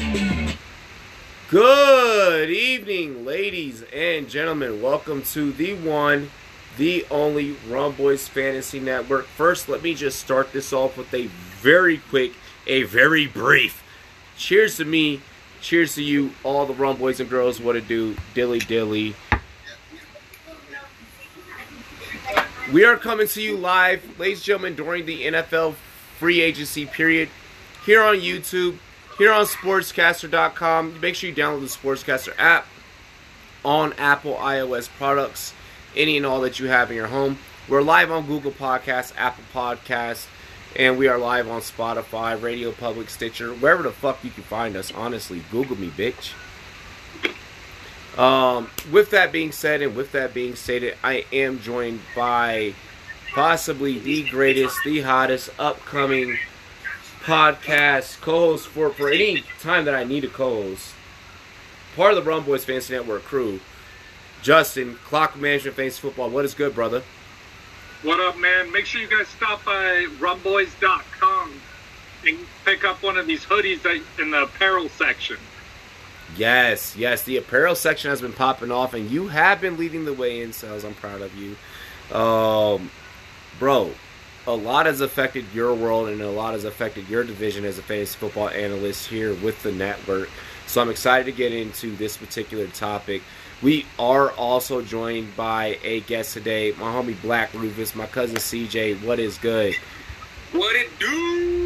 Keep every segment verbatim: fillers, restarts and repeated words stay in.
Good evening, ladies and gentlemen. Welcome to the one, the only Rum Boys Fantasy Network. First, let me just start this off with a very quick, a very brief cheers to me, cheers to you, all the Rum Boys and girls. What it do, dilly dilly. We are coming to you live, ladies and gentlemen, during the N F L free agency period, here on YouTube, here on Sportscaster dot com. Make sure you download the Sportscaster app on Apple iOS products, any and all that you have in your home. We're live on Google Podcasts, Apple Podcasts, and we are live on Spotify, Radio Public, Stitcher, wherever the fuck you can find us. Honestly, Google me, bitch. Um, with that being said, and with that being stated, I am joined by possibly the greatest, the hottest, upcoming podcast co-host for, for any time that I need a co-host, part of the Rum Boys Fantasy Network crew, Justin, Clock Management Fantasy Football. What is good, brother? What up, man? Make sure you guys stop by rum boys dot com and pick up one of these hoodies in the apparel section. Yes, yes, the apparel section has been popping off, and you have been leading the way in sales. I'm proud of you. Um, bro, a lot has affected your world, and a lot has affected your division as a fantasy football analyst here with the network. So I'm excited to get into this particular topic. We are also joined by a guest today, my homie Black Rufus, my cousin C J. What is good? What it do?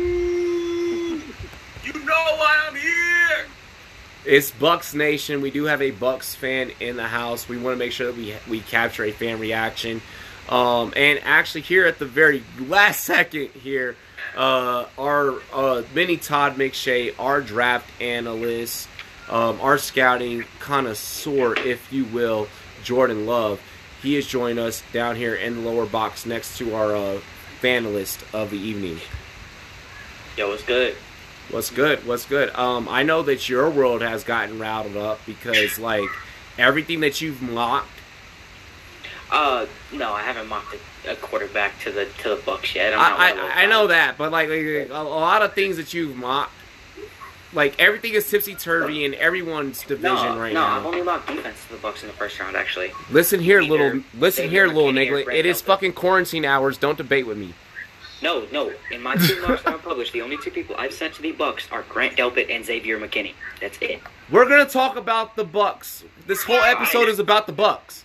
You know why I'm here. It's Bucks Nation. We do have a Bucks fan in the house. We want to make sure that we we capture a fan reaction. Um, and actually, here at the very last second here, uh, our uh, mini Todd McShay, our draft analyst, um, our scouting connoisseur, if you will, Jordan Love, he has joined us down here in the lower box next to our uh, fanalist of the evening. Yo, what's good? What's good? What's good? Um, I know that your world has gotten riled up because, like, everything that you've mocked. Uh, no, I haven't mocked a, a quarterback to the to the Bucks yet. I'm I not I, I know that, but like, like a, a lot of things that you've mocked, like everything is tipsy turvy in everyone's division no, right no, now. No, I've only mocked defense to the Bucks in the first round, actually. Listen here, Either little. Listen Xavier here, little McKinney or nigga. Brett It is Melvin. fucking quarantine hours. Don't debate with me. No, no. In my two mocks that are published, the only two people I've sent to the Bucks are Grant Delpit and Xavier McKinney. That's it. We're gonna talk about the Bucks. This whole episode is about the Bucks.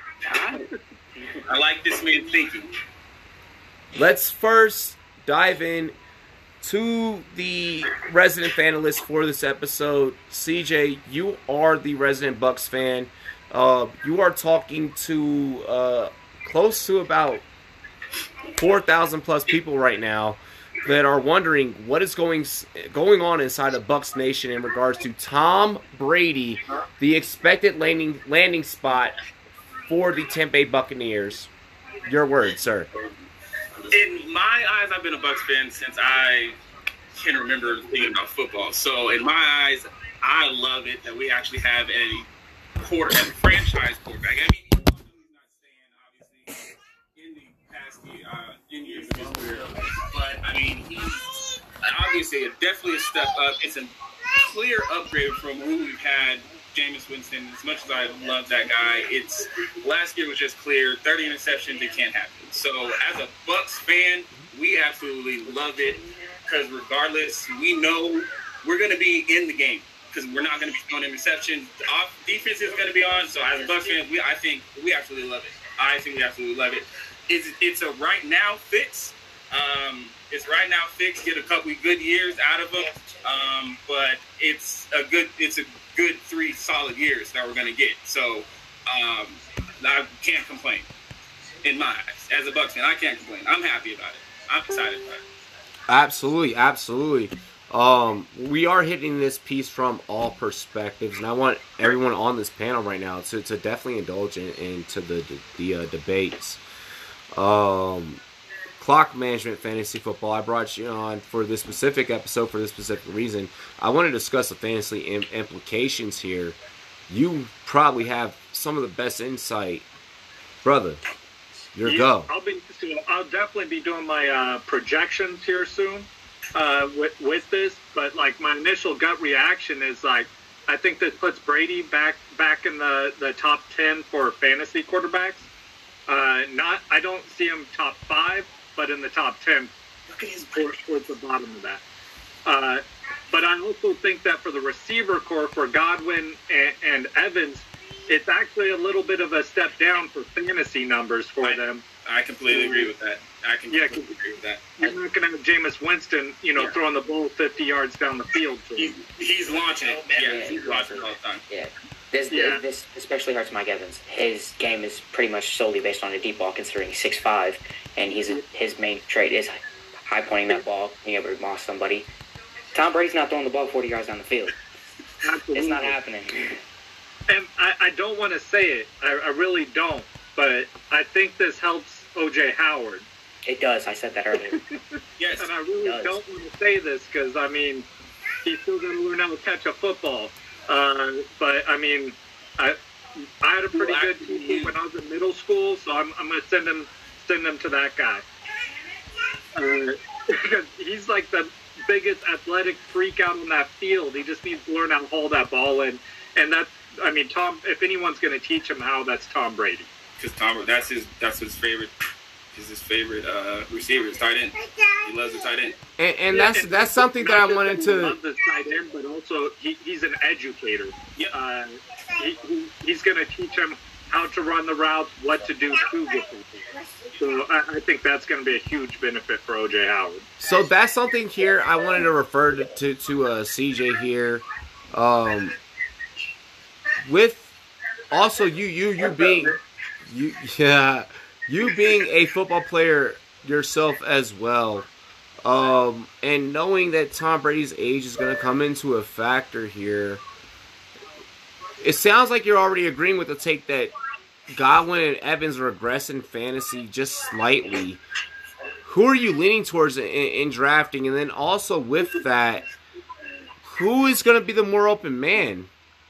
I like this man thinking. Let's first dive in to the resident fanalist for this episode. C J, you are the resident Bucks fan. Uh, you are talking to uh, close to about four thousand plus people right now that are wondering what is going going on inside of Bucks Nation in regards to Tom Brady, the expected landing landing spot for the Tampa Bay Buccaneers. Your word, sir. In my eyes, I've been a Bucks fan since I can remember thinking about football. So in my eyes, I love it that we actually have a quarter, a franchise quarterback. I mean, he's not saying obviously in the past uh, in years of his career, but I mean, he's obviously definitely a step up. It's a clear upgrade from who we've had. Jameis Winston, as much as I love that guy, it's last year was just clear. thirty interceptions, it can't happen. So as a Bucks fan, we absolutely love it because regardless, we know we're going to be in the game because we're not going to be throwing interceptions. The off defense is going to be on. So as a Bucks fan, we I think we absolutely love it. I think we absolutely love it. It's it's a right now fix. Um, it's right now fix. Get a couple of good years out of them, um, but it's a good it's a good three solid years that we're going to get. So um, I can't complain in my eyes. As a Bucks fan, I can't complain. I'm happy about it. I'm excited about it. Absolutely, absolutely. Um, we are hitting this piece from all perspectives, and I want everyone on this panel right now to, to definitely indulge in, into the the uh, debates. Um, Clock Management Fantasy Football. I brought you on for this specific episode for this specific reason. I want to discuss the fantasy im- implications here. You probably have some of the best insight, brother. Your yeah, go. I'll be. I'll definitely be doing my uh, projections here soon. uh, with with this, but like my initial gut reaction is like, I think this puts Brady back back in the, the top ten for fantasy quarterbacks. Uh, not, I don't see him top five, but in the top ten. Look at his towards, towards the bottom of that. Uh, but I also think that for the receiver core, for Godwin and, and Evans, it's actually a little bit of a step down for fantasy numbers for I, them. I completely agree with that. I can Yeah, completely agree with that. You're not going to have Jameis Winston, you know, Yeah. throwing the ball fifty yards down the field. For He's, him. he's launching it. Yeah, Yeah. he's launching it all the time. Yeah. This, Yeah. this especially hurts Mike Evans. His game is pretty much solely based on a deep ball, considering he's six five, and he's his main trait is high pointing that ball, being able to moss somebody. Tom Brady's not throwing the ball forty yards down the field. Absolutely. It's not happening. And I, I don't want to say it. I, I really don't. But I think this helps O J Howard. It does. I said that earlier. Yes. And I really It does. don't want to say this because, I mean, he's still going to learn how to catch a football. Uh, but, I mean, I I had a pretty Well, good actually, teacher when I was in middle school, so I'm, I'm going to send him send him to that guy. Uh, because he's like the biggest athletic freak out on that field. He just needs to learn how to hold that ball in. And that's, I mean, Tom, if anyone's going to teach him how, that's Tom Brady. Because Tom, that's his, that's his favorite, is his favorite uh, receiver, his tight end. He loves the tight end. And, and Yeah, that's and that's something that not I just wanted he to. loves his tight end, but also he, he's an educator. Yep. Uh, he, he, he's going to teach him how to run the routes, what to do to get them. So I, I think that's going to be a huge benefit for O J Howard. So that's something here I wanted to refer to to, to uh, C J here. Um, with also you you you being you yeah you being a football player yourself as well. Um, and knowing that Tom Brady's age is going to come into a factor here, it sounds like you're already agreeing with the take that Godwin and Evans regress in fantasy just slightly. Who are you leaning towards in, in drafting? And then also with that, who is going to be the more open man?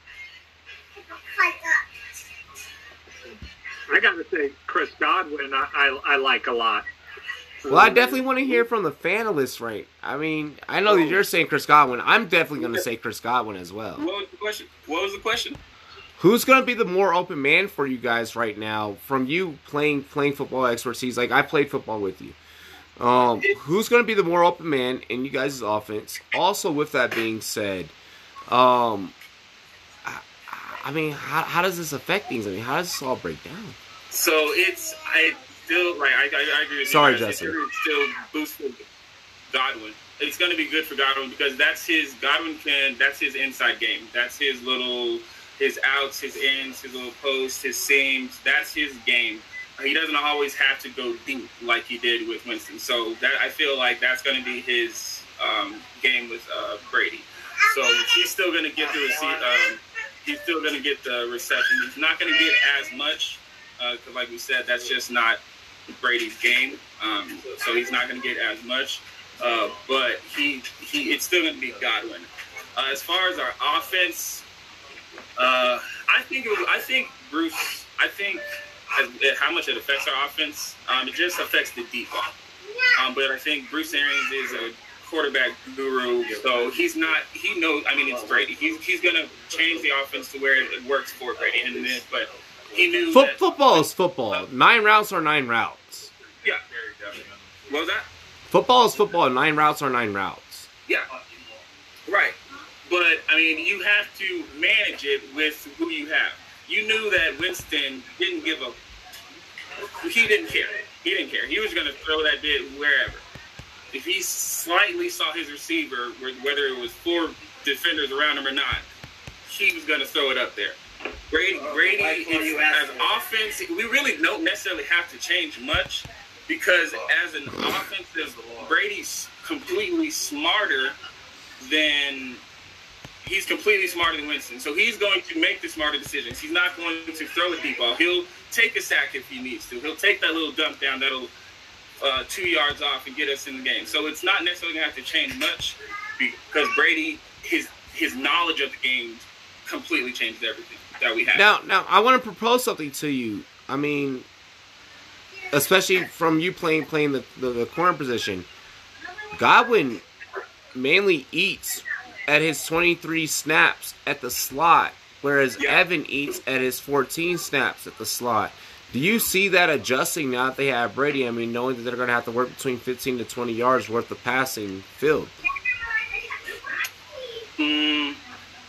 I got to say, Chris Godwin, I, I, I like a lot. Well, I definitely want to hear from the fanalists, right? I mean, I know that you're saying Chris Godwin. I'm definitely going to say Chris Godwin as well. What was the question? What was the question? Who's going to be the more open man for you guys right now? From you playing playing football expertise, like I played football with you. Um, who's going to be the more open man in you guys' offense? Also, with that being said, um, I, I mean, how, how does this affect things? I mean, how does this all break down? So it's I still like I, I, I agree with Sorry, you guys. Justin. It's still boosting Godwin. It's going to be good for Godwin because that's his Godwin can that's his inside game. That's his little his outs, his ins, his little posts, his seams. That's his game. He doesn't always have to go deep like he did with Winston. So that I feel like that's going to be his um, game with uh, Brady. So he's still going to get the receive. Um, he's still going to get the reception. He's not going to get as much because, uh, like we said, that's just not Brady's game. Um, so he's not going to get as much. Uh, but he he it's still going to be Godwin. Uh, as far as our offense, uh, I think it was, I think Bruce. I think. As, how much it affects our offense, um, it just affects the deep ball. Um, but I think Bruce Arians is a quarterback guru, so he's not. He knows. I mean, it's Brady. He's he's gonna change the offense to where it works for Brady. And then, but he knew Foot, that, football is football. Nine routes are nine routes. Yeah. What was that? Football is football. Nine routes are nine routes. Yeah. Right. But I mean, you have to manage it with who you have. You knew that Winston didn't give a. He didn't care. He didn't care. He was going to throw that bit wherever. If he slightly saw his receiver, whether it was four defenders around him or not, he was going to throw it up there. Brady, Brady is, as offense, we really don't necessarily have to change much because as an offensive, Brady's completely smarter than. He's completely smarter than Winston. So he's going to make the smarter decisions. He's not going to throw a deep ball. He'll take a sack if he needs to. He'll take that little dump down that'll uh, two yards off and get us in the game. So it's not necessarily going to have to change much because Brady, his his knowledge of the game completely changed everything that we have. Now, now I want to propose something to you. I mean, especially from you playing playing the, the, the corner position. Godwin mainly eats at his twenty-three snaps at the slot, whereas Yeah. Evan eats at his fourteen snaps at the slot. Do you see that adjusting now that they have Brady? I mean, knowing that they're going to have to work between fifteen to twenty yards worth of passing field. Mm,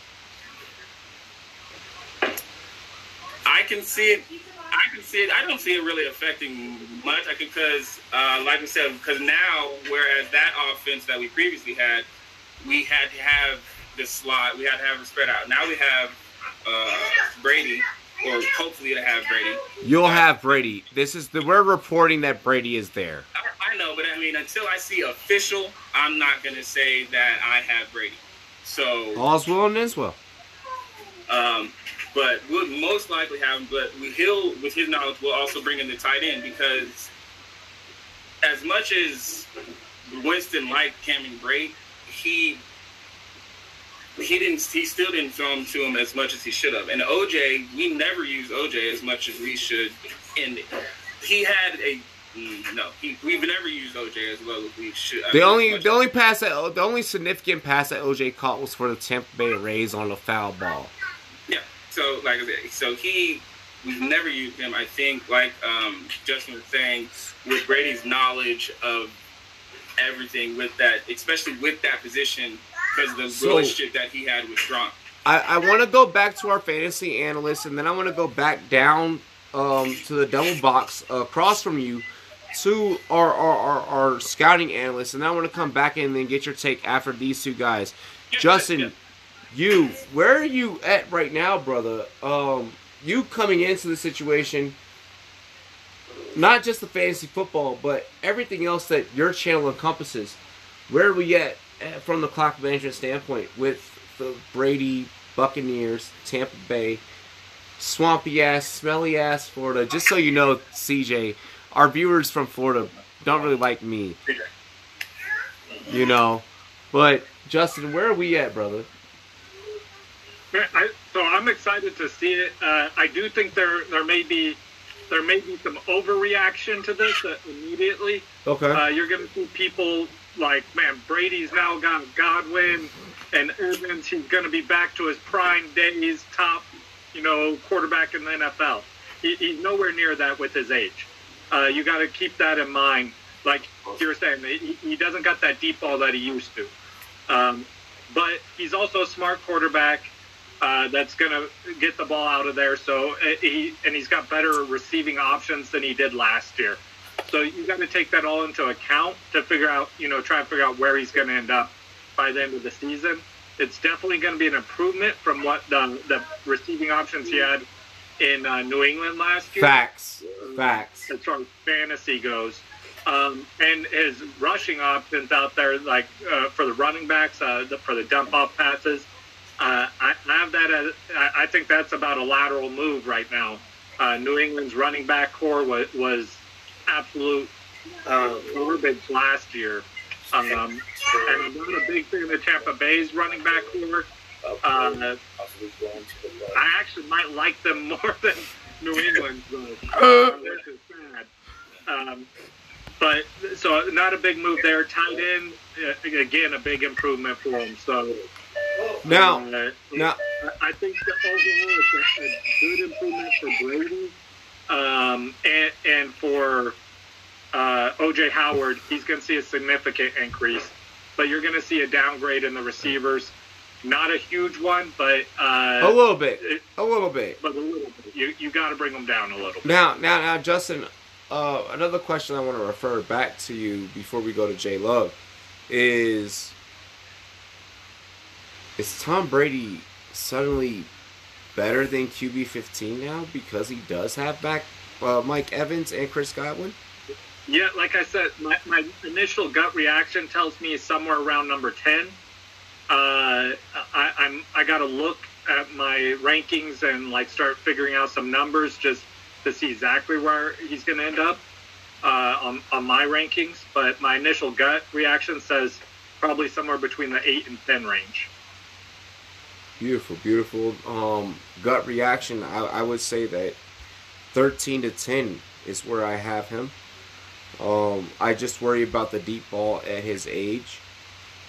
I can see it. I can see it. I don't see it really affecting much. I can, because, uh, like we said, because now, whereas that offense that we previously had, we had to have the slot, we had to have it spread out. Now we have uh, Brady, or hopefully to have Brady. You'll Uh, have Brady. This is the we're reporting that Brady is there. I, I know, but I mean, until I see official, I'm not gonna say that I have Brady. So, All's well and is well. um, but we'll most likely have him. But we, he'll, with his knowledge, will also bring in the tight end, because as much as Winston liked Cameron Brate, he he didn't. He still didn't throw him to him as much as he should have. And O J, we never used O J as much as we should. And he had a no. He, we've never used O J as well as we should. I The mean, only as the much- only pass that the only significant pass that O J caught was for the Tampa Bay Rays on a foul ball. Yeah. So like I said, so he we've never used him. I think, like um, Justin was saying, with Brady's knowledge of everything, with that, especially with that position, because of the So- relationship that he had with Gronk. I, I want to go back to our fantasy analyst, and then I want to go back down um, to the double box uh, across from you to our, our, our, our scouting analyst, and then I want to come back in and then get your take after these two guys. Yeah, Justin, yeah. you, where are you at right now, brother? Um, you coming into the situation, not just the fantasy football, but everything else that your channel encompasses. Where are we at eh, from the clock management standpoint with the Brady, Buccaneers, Tampa Bay, swampy ass, smelly ass Florida? Just so you know, C J, our viewers from Florida don't really like me, you know. But Justin, where are we at, brother? I, so I'm excited to see it. Uh, I do think there there may be there may be some overreaction to this uh, immediately. Okay. Uh, you're going to see people like, man, Brady's now got Godwin and Evans. He's going to be back to his prime days, top, you know, quarterback in the N F L. He, he's nowhere near that with his age. Uh, you got to keep that in mind. Like you were saying, he, he doesn't got that deep ball that he used to. Um, but he's also a smart quarterback. Uh, that's going to get the ball out of there. So uh, he and he's got better receiving options than he did last year. So you got to take that all into account to figure out, you know, try and figure out where he's going to end up by the end of the season. It's definitely going to be an improvement from what the, the receiving options he had in uh, New England last year. Facts. Facts. As far as fantasy goes. Um, and his rushing options out there, like uh, for the running backs, uh, the, for the dump off passes, Uh, I I have that as, I I think that's about a lateral move right now. Uh, New England's running back core was, was absolute uh, garbage last year. Um, and I'm not a big fan of Tampa Bay's running back core. Uh, I actually might like them more than New England's, though, which is sad. Um, but so not a big move there. Tight end, uh, again, a big improvement for him. So. Now, Uh, now, I think that overall it's a, a good improvement for Brady, um, and, and for uh, O J Howard, he's going to see a significant increase. But you're going to see a downgrade in the receivers. Not a huge one, but uh, a little bit, it- a little bit. but a little bit. You you got to bring them down a little bit. Now, now, now, Justin. Uh, another question I want to refer back to you before we go to J Love is. Is Tom Brady suddenly better than Q B fifteen now because he does have back uh, Mike Evans and Chris Godwin? Yeah, like I said, my, my initial gut reaction tells me somewhere around number ten. Uh, I, I'm I got to look at my rankings and like start figuring out some numbers just to see exactly where he's going to end up uh, on on my rankings. But my initial gut reaction says probably somewhere between the eight and ten range. Beautiful, beautiful. Um, gut reaction. I, I would say that thirteen to ten is where I have him. Um, I just worry about the deep ball at his age.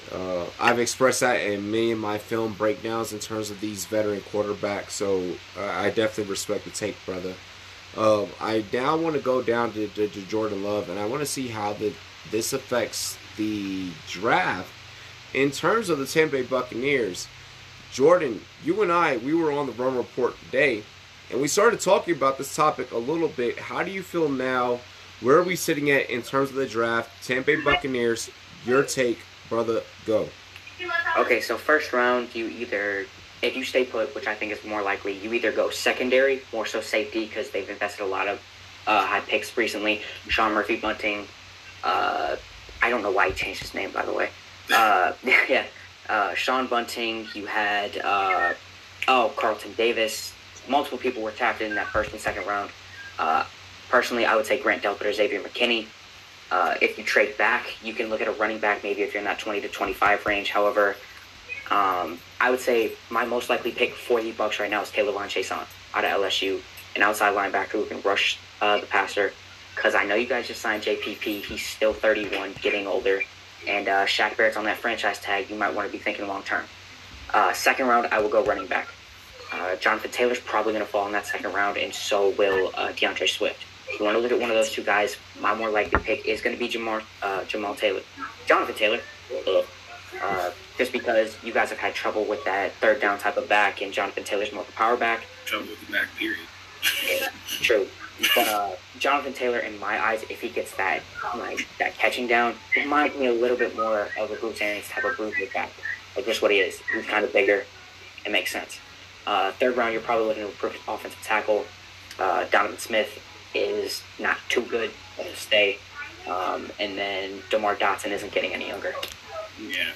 Uh, I've expressed that in many of my film breakdowns in terms of these veteran quarterbacks, so uh, I definitely respect the take, brother. Uh, I now want to go down to, to, to Jordan Love, and I want to see how the, this affects the draft in terms of the Tampa Bay Buccaneers. Jordan, you and I, we were on the Run Report today, and we started talking about this topic a little bit. How do you feel now? Where are we sitting at in terms of the draft? Tampa Bay Buccaneers, your take, brother, go. Okay, so first round, you either, if you stay put, which I think is more likely, you either go secondary, more so safety, because they've invested a lot of uh, high picks recently. Sean Murphy Bunting, uh, I don't know why he changed his name, by the way. Uh, yeah, uh, Sean Bunting, you had, uh, oh, Carlton Davis. Multiple people were tapped in that first and second round. Uh, personally, I would say Grant Delpit or Xavier McKinney. Uh, if you trade back, you can look at a running back maybe if you're in that twenty to twenty-five range. However, um, I would say my most likely pick for the Bucs right now is Taylor Von Chason out of L S U, an outside linebacker who can rush uh, the passer. Because I know you guys just signed J P P. He's still thirty-one, getting older. And uh, Shaq Barrett's on that franchise tag. You might want to be thinking long term. Uh, second round, I will go running back. Uh, Jonathan Taylor's probably going to fall in that second round, and so will uh, DeAndre Swift. If you want to look at one of those two guys, my more likely pick is going to be Jamal, uh, Jamal Taylor. Jonathan Taylor. Uh, just because you guys have had trouble with that third down type of back, and Jonathan Taylor's more of a power back. Trouble with the back, period. Yeah, true. But uh, Jonathan Taylor, in my eyes, if he gets that like that catching down, it reminds me a little bit more of a Bruce Arians type of Bruce back. Like just what he is. He's kind of bigger. It makes sense. Uh, third round, you're probably looking at a perfect offensive tackle. Uh, Donovan Smith is not too good to stay. Um, and then DeMar Dotson isn't getting any younger. Yeah.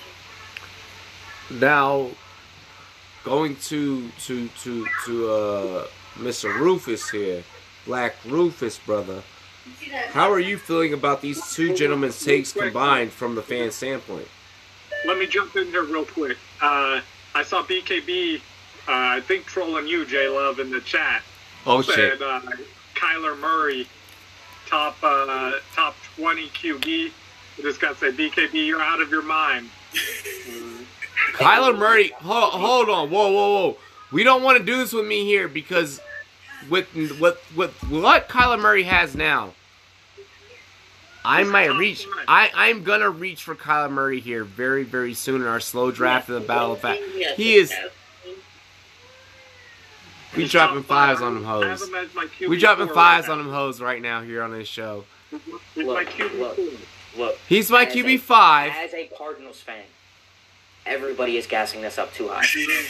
Now, going to to to to uh, Mister Rufus here, Black Rufus, brother. How are you feeling about these two gentlemen's takes combined from the fan standpoint? Let me jump in here real quick. Uh, I saw B K B, uh, I think trolling you, J Love, in the chat. Oh said, shit! Uh, Kyler Murray, top uh, top twenty Q B. I just got to say, B K B, you're out of your mind. Kyler Murray, hold, hold on, whoa, whoa, whoa. We don't want to do this with me here because with with with what Kyler Murray has now, I might reach. I I'm gonna reach for Kyler Murray here very very soon in our slow draft of the Battle of Fact. He is. We dropping fives on them hoes. We dropping fives on them hoes right now here on this show. Look, look, look. He's my Q B five. As a Cardinals fan, everybody is gassing this up too high.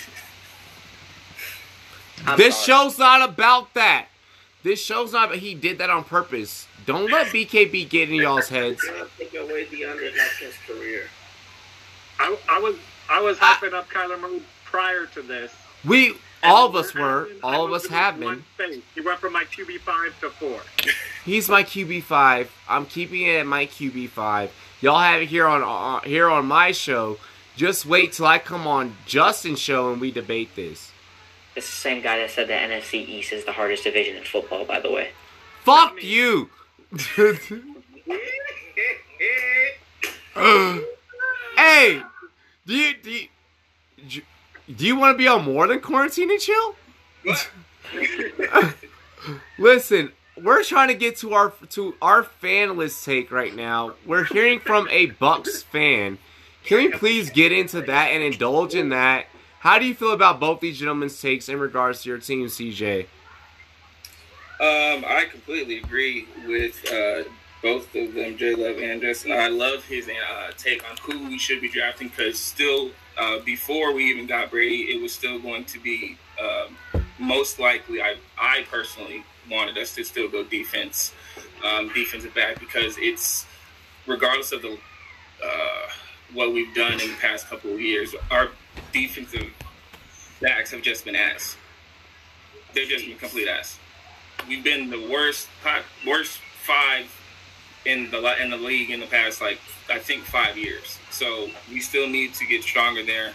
I'm This sorry. show's not about that. This show's not. He did that on purpose. Don't let B K B get in y'all's heads. Take away DeAndre Hopkins' career. I, I was I was hyping up Kyler Murray prior to this. We, all of us were. All of us have been. He went from my Q B five to four. He's my Q B five. I'm keeping it at my Q B five. Y'all have it here on uh, here on my show. Just wait till I come on Justin's show and we debate this. It's the same guy that said the N F C East is the hardest division in football, by the way. Fuck you. Hey, do you do you, do you want to be on more than Quarantine and Chill? Listen, we're trying to get to our to our fan list take right now. We're hearing from a Bucks fan. Can we please get into that and indulge in that? How do you feel about both these gentlemen's takes in regards to your team, C J? Um, I completely agree with uh, both of them, J Love and Justin. I love his uh, take on who we should be drafting because still, uh, before we even got Brady, it was still going to be um, most likely. I I personally wanted us to still go defense, um, defensive back because it's regardless of the uh, what we've done in the past couple of years, our defensive backs have just been ass. They've just been complete ass. We've been the worst, worst five in the in the league in the past, like I think five years. So we still need to get stronger there.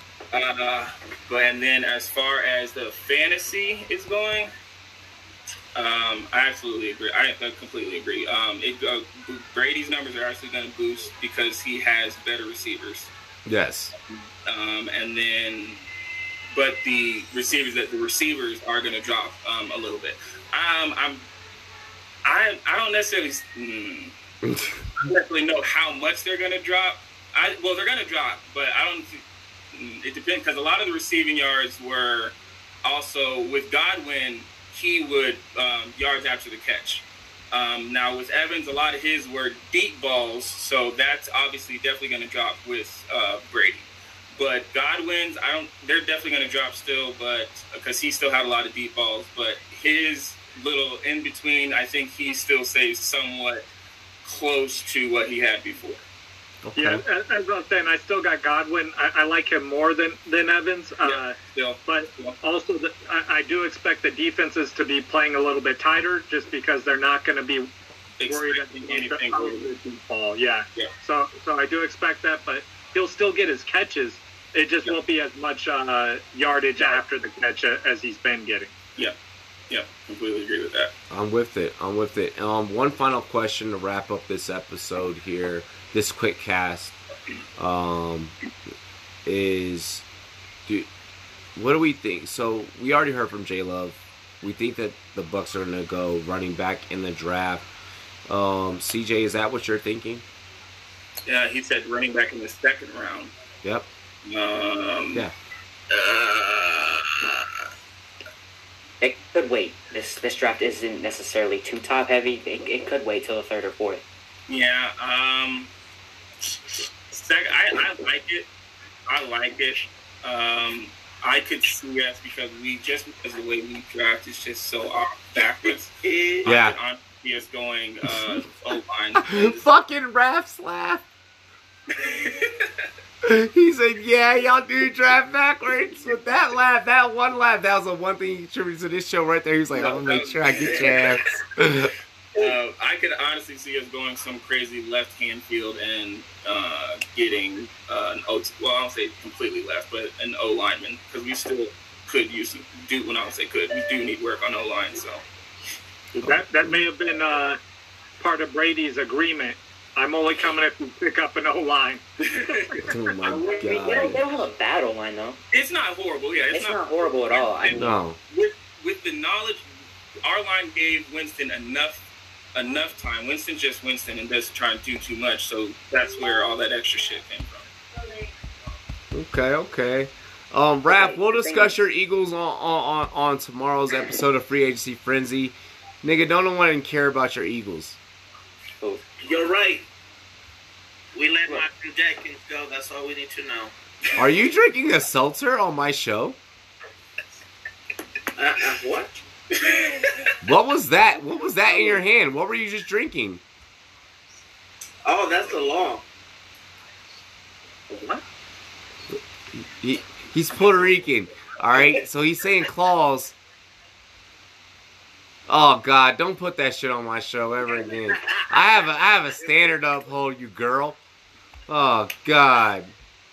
Uh, but and then as far as the fantasy is going, Um, I absolutely agree. I completely agree. Um, it, uh, Brady's numbers are actually going to boost because he has better receivers. Yes. Um, and then, but the receivers that the receivers are going to drop um, a little bit. Um, I'm, I, I don't necessarily, mm, definitely know how much they're going to drop. I well, they're going to drop, but I don't. It depends because a lot of the receiving yards were also with Godwin. He would um, yards after the catch. Um, now with Evans, a lot of his were deep balls, so that's obviously definitely going to drop with uh, Brady. But Godwin's, I don't. They're definitely going to drop still, but because he still had a lot of deep balls. But his little in between, I think he still stays somewhat close to what he had before. Okay. Yeah, as, as I was saying, I still got Godwin. I, I like him more than, than Evans. Yeah, Uh, still. but Yeah. also, the, I, I do expect the defenses to be playing a little bit tighter just because they're not going to be worried about Expecting the anything how over the deep ball. Yeah. Yeah. So, so I do expect that, but he'll still get his catches. It just Yeah. won't be as much uh, yardage after the catch as he's been getting. Yeah, yeah, completely agree with that. I'm with it. I'm with it. Um, one final question to wrap up this episode here, this quick cast, um, is, do, what do we think? So we already heard from J Love. We think that the Bucks are going to go running back in the draft. Um, C J, is that what you're thinking? Yeah, he said running back in the second round. Yep. Um, Yeah. Uh, It could wait. This this draft isn't necessarily too top heavy. It, it could wait till the third or fourth. yeah. Um, sec- I, I like it. I like it. Um, I could see us because we just because the way we draft is just so off backwards. Yeah. I could honestly see us going uh, O-line. Fucking Raph's laugh. He said, yeah, y'all do draft backwards. With that laugh, that one laugh, that was the one thing he contributed to this show right there. He was like, I'm going to make sure I get your ass. Uh, I could honestly see us going some crazy left-hand field and uh, getting uh, an O. Well, I don't say completely left, but an O lineman because we still could use do. When I don't say could, we do need work on O line. So That that may have been uh, part of Brady's agreement. I'm only coming if you pick up an O line. Oh, my They, they, God. they don't have a bad O-line, though. it's not horrible. Yeah, it's, It's not horrible at all. I mean, No. With, with the knowledge, our line gave Winston enough enough time. Winston's just Winston and doesn't try to do too much. So that's where all that extra shit came from. Okay, okay. Um, Raph, we'll discuss your Eagles on, on, on tomorrow's episode of Free Agency Frenzy. Nigga, don't no one care about your Eagles. You're right. We let Michael Jenkins go. That's all we need to know. Are you drinking a seltzer on my show? Uh, uh, what? What was that? What was that in your hand? What were you just drinking? Oh, that's the law. What? He, he's Puerto Rican. All right, so he's saying claws. Oh God, don't put that shit on my show ever again. I have a I have a standard to uphold, you girl. Oh God.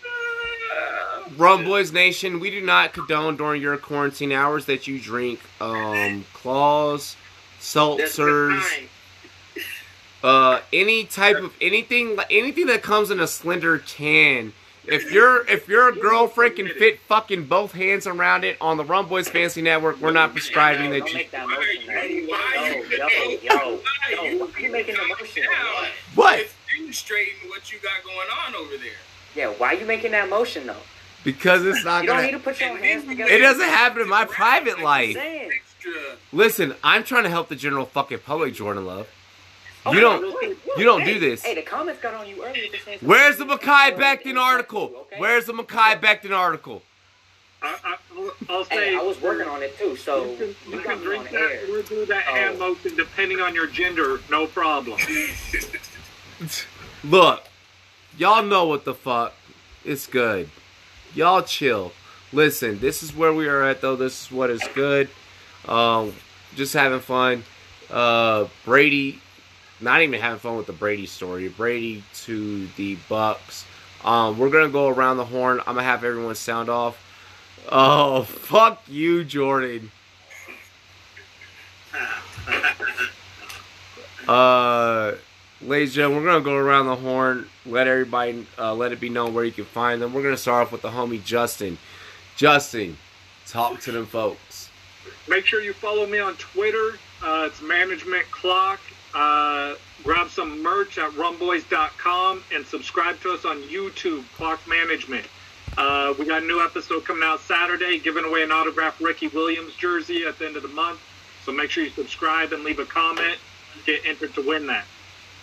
Rum Boys Nation, we do not condone during your quarantine hours that you drink um claws, That's the seltzers, time. uh any type of anything anything that comes in a slender can. If you're if your girlfriend can fit fucking both hands around it on the Rum Boys Fancy Network, we're not prescribing that Don't you. make that motion, man. Why Yo, yo, yo, yo, why are you making the motion? Now, What? It's demonstrating what you got going on over there. Yeah, why are you making that motion, though? Because it's not You don't need gonna. to put your hands together. It doesn't happen in my private I'm life. saying. Extra. Listen, I'm trying to help the general fucking public, Jordan Love. Oh, You don't. wait, wait, You don't hey, do this. Hey, the comments got on you earlier. just saying Where's the something. Mekhi Becton article? Okay? Where's the Mekhi Becton article? I, I, I'll- I'll say. Hey, I was working on it too, so You can, you you got can me drink on that air. or do that Oh. hand motion depending on your gender, no problem. Look, y'all know what the fuck. It's good. Y'all chill. Listen, this is where we are at, though. This is what is good. Um, just having fun. Uh, Brady, not even having fun with the Brady story. Brady to the Bucks. Um, we're gonna go around the horn. I'm gonna have everyone sound off. Oh, fuck you, Jordan. Ah. Uh, ladies and gentlemen, we're gonna go around the horn. Let everybody, uh, let it be known where you can find them. We're gonna start off with the homie Justin. Justin, talk to them folks. Make sure you follow me on Twitter. Uh, it's Management Clock. Uh, grab some merch at rumboys dot com and subscribe to us on YouTube, Clock Management. Uh, we got a new episode coming out Saturday, giving away an autographed Ricky Williams jersey at the end of the month. So make sure you subscribe and leave a comment. Get entered to win that.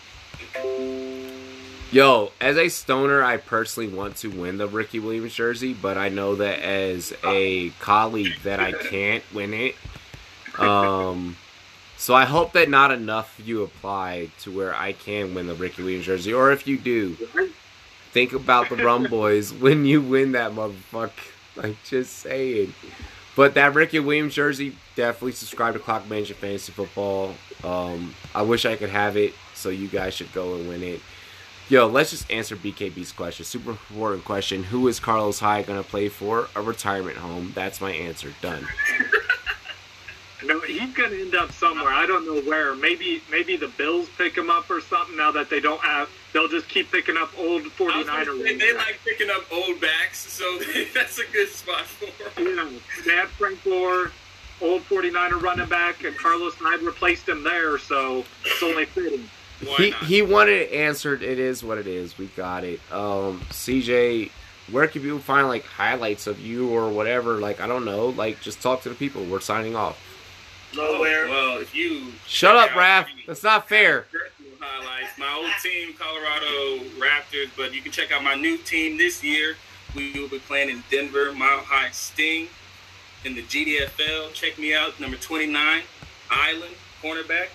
Yo, as a stoner, I personally want to win the Ricky Williams jersey, but I know that as a colleague that I can't win it. Um, so I hope that not enough of you apply to where I can win the Ricky Williams jersey. Or if you do, think about the Rum Boys when you win that motherfucker. Like, just saying. But that Ricky Williams jersey, definitely subscribe to Clock Management Fantasy Football. Um, I wish I could have it, so you guys should go and win it. Yo, let's just answer B K B's question. Super important question. Who is Carlos Hyde going to play for? A retirement home. That's my answer. Done. No, he's going to end up somewhere. I don't know where. Maybe maybe the Bills pick him up or something now that they don't have. They'll just keep picking up old forty-niner. Say, they like picking up old backs, so that's a good spot for them. Yeah, they had Frank Gore, old forty-niner running back, and Carlos Hyde replaced him there, so it's only fitting. He he wanted it answered. It is what it is. We got it. Um, C J, where can people find like highlights of you or whatever? Like, I don't know. Like, just talk to the people. We're signing off. Nowhere. Oh, well, if you shut up, Raph. That's not fair. Highlights. My old team, Colorado Raptors, but you can check out my new team this year. We will be playing in Denver, Mile High Sting in the G D F L. Check me out, number twenty-nine, Island, cornerback.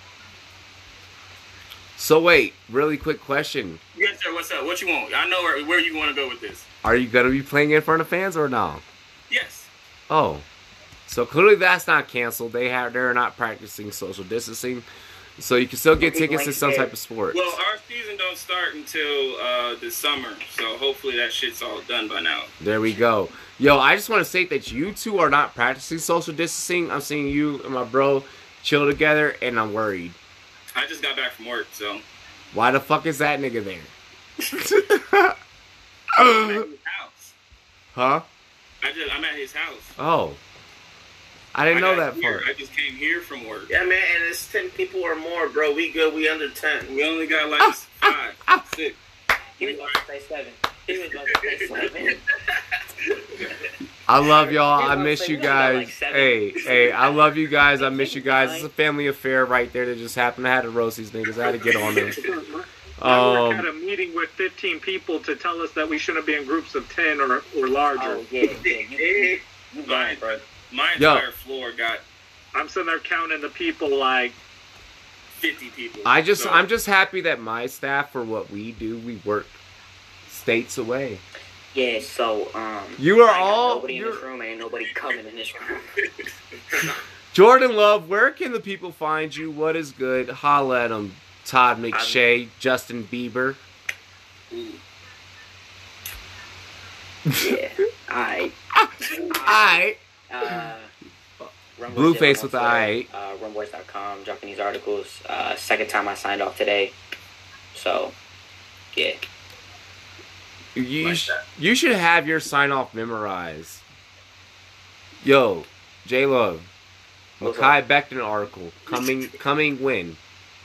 So wait, really quick question. Yes, sir. What's up? What you want? I know where, where you want to go with this. Are you going to be playing in front of fans or no? Yes. Oh. So clearly that's not canceled. They have they're not practicing social distancing. So you can still get tickets to some type of sport. Well, our season don't start until uh, the summer, so hopefully that shit's all done by now. There we go. Yo, I just want to say that you two are not practicing social distancing. I'm seeing you and my bro chill together, and I'm worried. I just got back from work, so. Why the fuck is that nigga there? I'm at his house. Huh? I just, I'm at his house. Oh. I didn't I know got that here. part. I just came here from work. Yeah, man, and it's ten people or more, bro. We good. We under ten. We only got like five, six. He was about to say seven. He was about to say seven. I love y'all. I He miss was you like, we got like guys. seven. Hey, hey, I love you guys. I miss you guys. It's a family affair right there that just happened. I had to roast these niggas. I had to get on them. Now we're at Um, a meeting with fifteen people to tell us that we shouldn't be in groups of ten or, or larger. Oh, yeah, yeah. You, you got it, bro. My Yo. entire floor got I'm sitting there counting the people like, fifty people. I just, So, I'm just happy that my staff, for what we do, we work states away. Yeah, so, um... You are I got all- nobody in you're- this room, and ain't nobody coming in this room. Jordan Love, where can the people find you? What is good? Holla at them. Todd McShay, Justin Bieber. Ooh. Yeah, alright. Alright. Uh... Rumboys Blueface did with the one on I. Twitter, Uh, rumboys dot com, dropping these articles. Uh, second time I signed off today. So, yeah. You, Like sh- that. you should have your sign off memorized. Yo, J Love. What's Makai Becton article. Coming coming when?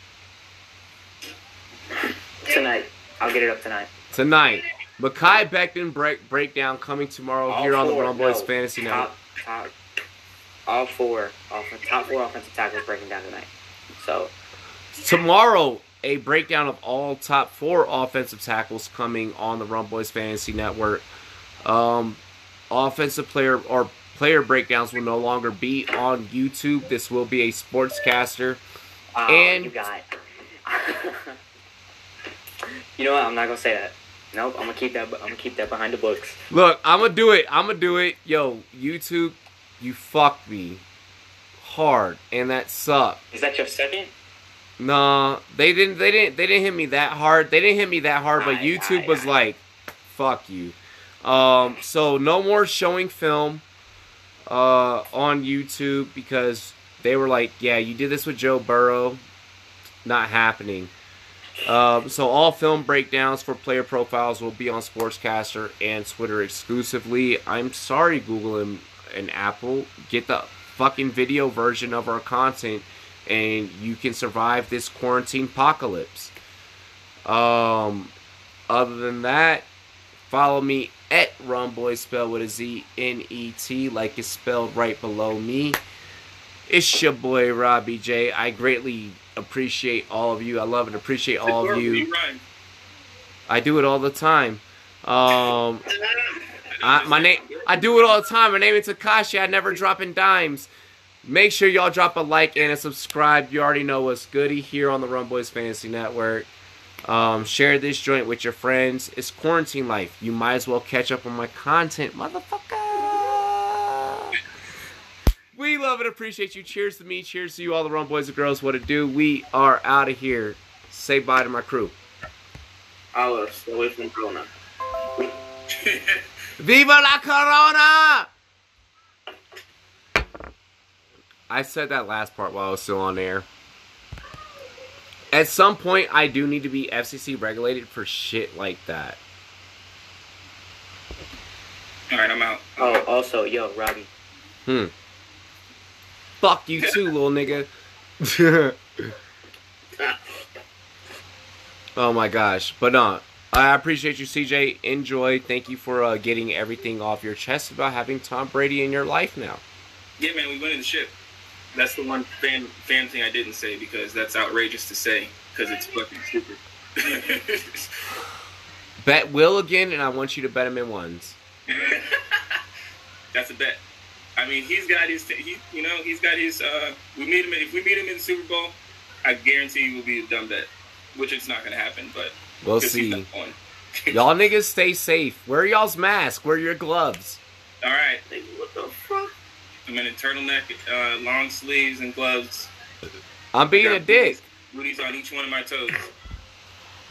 Tonight. I'll get it up tonight. Tonight. Makai Becton break breakdown coming tomorrow All here on the four, Rum Boys no, Fantasy Network. top, top, all four, off, top four offensive tackles breaking down tonight. So, Tomorrow, a breakdown of all top four offensive tackles coming on the Rum Boys Fantasy Network. Um, offensive player or player breakdowns will no longer be on YouTube. This will be a sportscaster. wow, And- you got. You know what? I'm not gonna say that. Nope. I'm gonna keep that. I'm gonna keep that behind the books. Look, I'm gonna do it. I'm gonna do it. Yo, YouTube, you fucked me hard, and that sucked. Is that your second? Nah, they didn't. They didn't. They didn't hit me that hard. They didn't hit me that hard, but Aye, YouTube aye, was aye. like, "Fuck you." Um, so no more showing film uh, on YouTube because they were like, "Yeah, you did this with Joe Burrow. not happening. Um, so all film breakdowns for player profiles will be on Sportscaster and Twitter exclusively. I'm sorry, Google and, and Apple. Get the fucking video version of our content, and you can survive this quarantine apocalypse. Um, other than that, follow me at Rumboy, spelled with a Z, N E T, like it's spelled right below me. It's your boy, Robbie J. I greatly appreciate all of you. I love and appreciate all of you. I do it all the time. Um, I, my name, I do it all the time. My name is Takashi. I never drop in dimes. Make sure y'all drop a like and a subscribe. You already know what's goody here on the Rumboys Fantasy Network. Um, share this joint with your friends. It's quarantine life. You might as well catch up on my content, motherfucker. We love and appreciate you. Cheers to me. Cheers to you, all the Rum Boys and girls. What it do? We are out of here. Say bye to my crew. I'll stay away from Corona. Viva la Corona! I said that last part while I was still on air. At some point, I do need to be F C C regulated for shit like that. All right, I'm out. Oh, also, yo, Robbie. Hmm. Fuck you too, little nigga. Oh my gosh. But no, I appreciate you, C J. Enjoy. Thank you for uh, getting everything off your chest about having Tom Brady in your life now. Yeah, man, we went in the ship. That's the one fan fan thing I didn't say because that's outrageous to say because it's fucking stupid. Bet Will again, and I want you to bet him in ones. That's a bet. I mean, he's got his, he, you know, he's got his. Uh, we meet him if we meet him in the Super Bowl. I guarantee he will be a dumb bet, which it's not going to happen. But we'll see. Y'all niggas stay safe. Wear y'all's mask. Wear your gloves. All right. What the fuck? I'm in a turtleneck, uh, long sleeves, and gloves. I'm being a dick. Booties on each one of my toes.